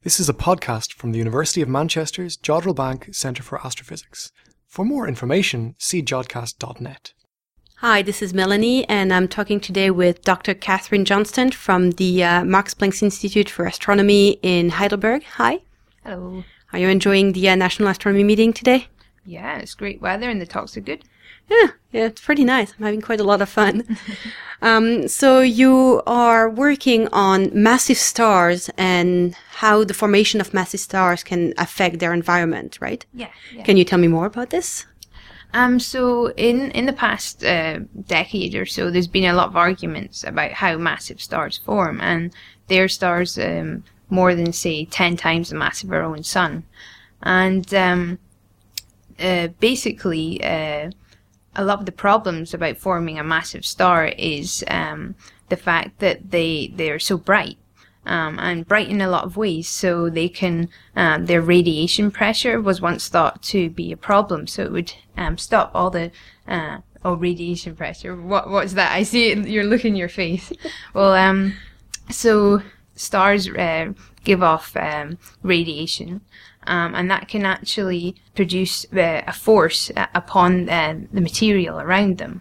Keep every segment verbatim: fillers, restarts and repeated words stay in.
This is a podcast from the University of Manchester's Jodrell Bank Centre for Astrophysics. For more information, see jodcast dot net. Hi, this is Melanie, and I'm talking today with Doctor Catherine Johnston from the uh, Max Planck Institute for Astronomy in Heidelberg. Hi. Hello. Are you enjoying the uh, National Astronomy meeting today? Yeah, it's great weather and the talks are good. Yeah, yeah, it's pretty nice. I'm having quite a lot of fun. um, so you are working on massive stars and how the formation of massive stars can affect their environment, right? Yeah. yeah. Can you tell me more about this? Um, so in, in the past uh, decade or so, there's been a lot of arguments about how massive stars form, and they're stars um, more than, say, ten times the mass of our own sun. And um, uh, basically, uh, a lot of the problems about forming a massive star is um, the fact that they, they're so bright. Um, and bright in a lot of ways, so they can, um, their radiation pressure was once thought to be a problem, so it would um, stop all the, uh, oh, radiation pressure, what, what's that? I see it, you're looking your face. Well, um, so stars uh, give off um, radiation, um, and that can actually produce uh, a force uh, upon uh, the material around them.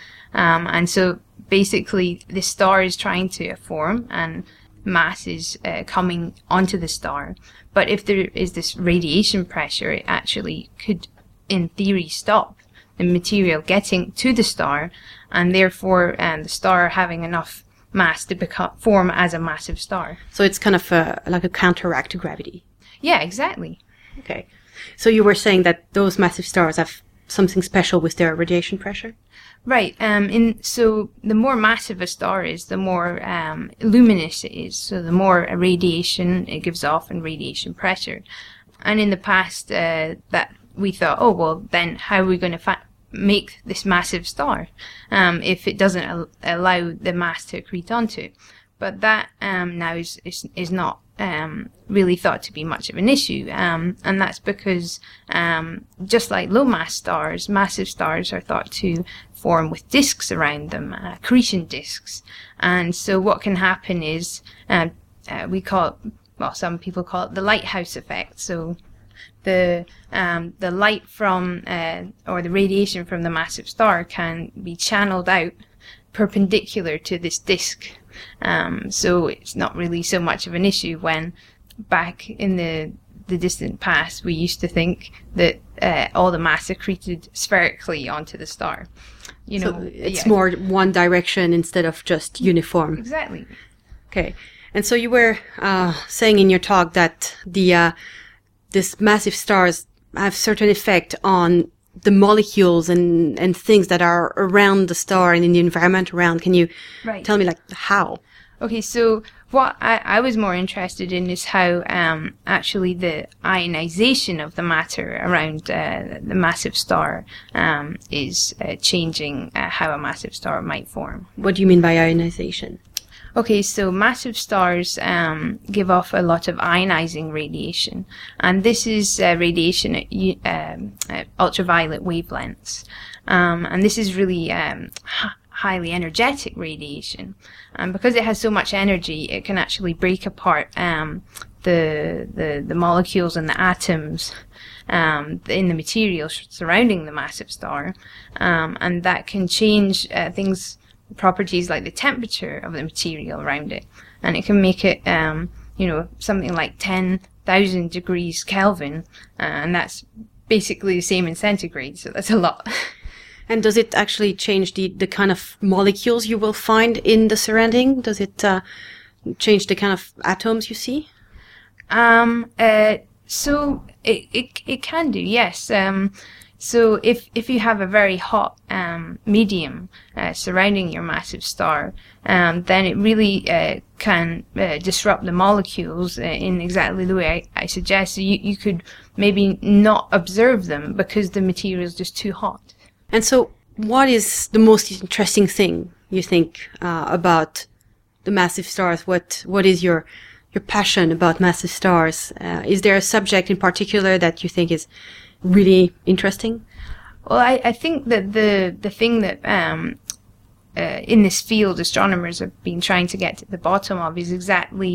Um, and so basically the star is trying to form, and mass is uh, coming onto the star, but if there is this radiation pressure, it actually could, in theory, stop the material getting to the star, and therefore um, the star having enough mass to become form as a massive star. So it's kind of a, like a counteract to gravity. Yeah, exactly. Okay. So you were saying that those massive stars have something special with their radiation pressure? Right. Um. In so the more massive a star is, the more um luminous it is. So the more radiation it gives off and radiation pressure. And in the past, uh, that we thought, oh well, then how are we going to fa- make this massive star um, if it doesn't al- allow the mass to accrete onto it? But that um now is is is not um really thought to be much of an issue. Um, and that's because um just like low mass stars, massive stars are thought to form with disks around them, uh, accretion disks. And so what can happen is, uh, uh, we call it, well, some people call it the lighthouse effect. So the um, the light from, uh, or the radiation from the massive star can be channeled out perpendicular to this disk. Um, so it's not really so much of an issue when back in the the distant past we used to think that uh, all the mass accreted spherically onto the star. You know, so it's yeah. more one direction instead of just uniform. Exactly. Okay. And so you were uh, saying in your talk that the uh, this massive stars have certain effect on the molecules and, and things that are around the star and in the environment around. Can you right. tell me, like, how? Okay, so what I, I was more interested in is how um, actually the ionization of the matter around uh, the massive star um, is uh, changing uh, how a massive star might form. What do you mean by ionization? Okay, so massive stars um, give off a lot of ionizing radiation, and this is uh, radiation at, um, at ultraviolet wavelengths, um, and this is really um, h- highly energetic radiation, and because it has so much energy, it can actually break apart um, the, the the molecules and the atoms um, in the material surrounding the massive star, um, and that can change uh, things. properties like the temperature of the material around it, and it can make it um you know something like ten thousand degrees Kelvin, uh, and that's basically the same in centigrade, so that's a lot. And does it actually change the the kind of molecules you will find in the surrounding? Does it uh, change the kind of atoms you see? um uh so it it, it can do, yes. um So if, if you have a very hot um, medium uh, surrounding your massive star, um, then it really uh, can uh, disrupt the molecules uh, in exactly the way I, I suggest. So you, you could maybe not observe them because the material is just too hot. And so what is the most interesting thing you think uh, about the massive stars? What What is your your passion about massive stars? Uh, is there a subject in particular that you think is really interesting? Well, I, I think that the the thing that um, uh, in this field astronomers have been trying to get to the bottom of is exactly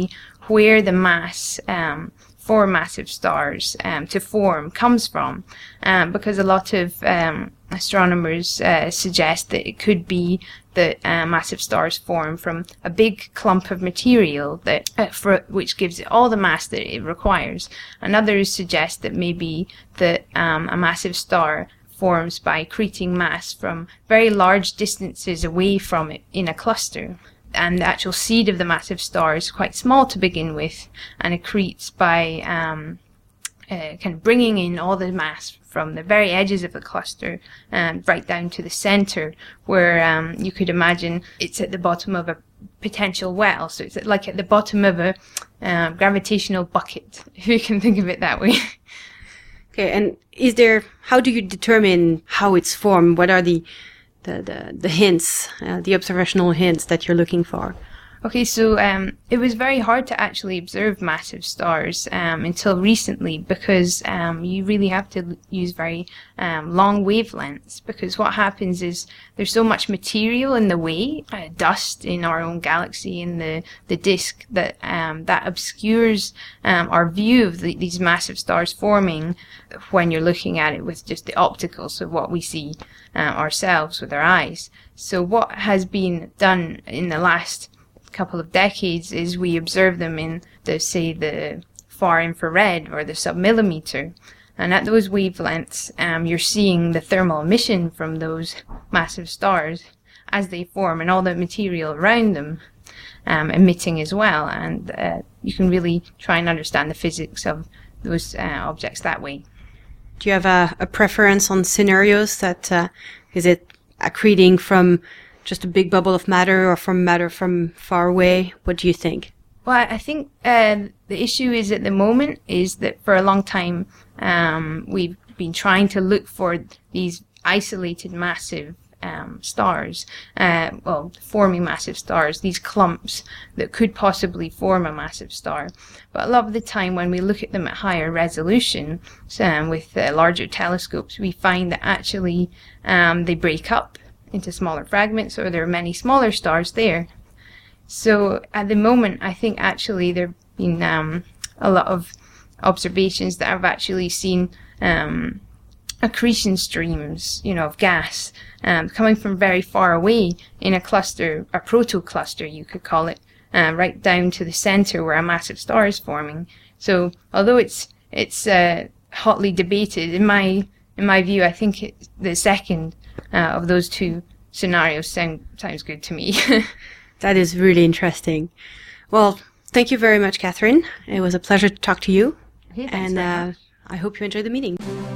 where the mass um, for massive stars um, to form comes from, um, because a lot of um, astronomers uh, suggest that it could be that uh, massive stars form from a big clump of material that uh, for, which gives it all the mass that it requires, and others suggest that maybe that um, a massive star forms by accreting mass from very large distances away from it in a cluster. And the actual seed of the massive star is quite small to begin with, and accretes by um, uh, kind of bringing in all the mass from the very edges of the cluster and right down to the center, where um, you could imagine it's at the bottom of a potential well. So it's like at the bottom of a uh, gravitational bucket, if you can think of it that way. Okay, and is there, how do you determine how it's formed? What are the The, the, the hints, uh, the observational hints that you're looking for? Okay, so um, it was very hard to actually observe massive stars um, until recently, because um, you really have to use very um, long wavelengths, because what happens is there's so much material in the way, uh, dust in our own galaxy, in the, the disk, that um, that obscures um, our view of the, these massive stars forming when you're looking at it with just the optical, so what we see uh, ourselves with our eyes. So what has been done in the last couple of decades is we observe them in the, say, the far infrared or the submillimeter, and at those wavelengths um, you're seeing the thermal emission from those massive stars as they form, and all the material around them um, emitting as well, and uh, you can really try and understand the physics of those uh, objects that way. Do you have a, a preference on scenarios? That uh, is it accreting from just a big bubble of matter, or from matter from far away? What do you think? Well, I think uh, the issue is at the moment is that for a long time um, we've been trying to look for these isolated massive um, stars, uh, well, forming massive stars, these clumps that could possibly form a massive star. But a lot of the time when we look at them at higher resolution, um, with uh, larger telescopes, we find that actually um, they break up into smaller fragments, or there are many smaller stars there. So at the moment, I think actually there have been um, a lot of observations that have actually seen um, accretion streams, you know, of gas um, coming from very far away in a cluster, a protocluster you could call it, uh, right down to the center where a massive star is forming. So although it's it's uh, hotly debated, in my in my view, I think it, the second uh, of those two scenarios sound sounds good to me. That is really interesting. Well, thank you very much, Catherine. It was a pleasure to talk to you. Okay, and uh, I hope you enjoyed the meeting.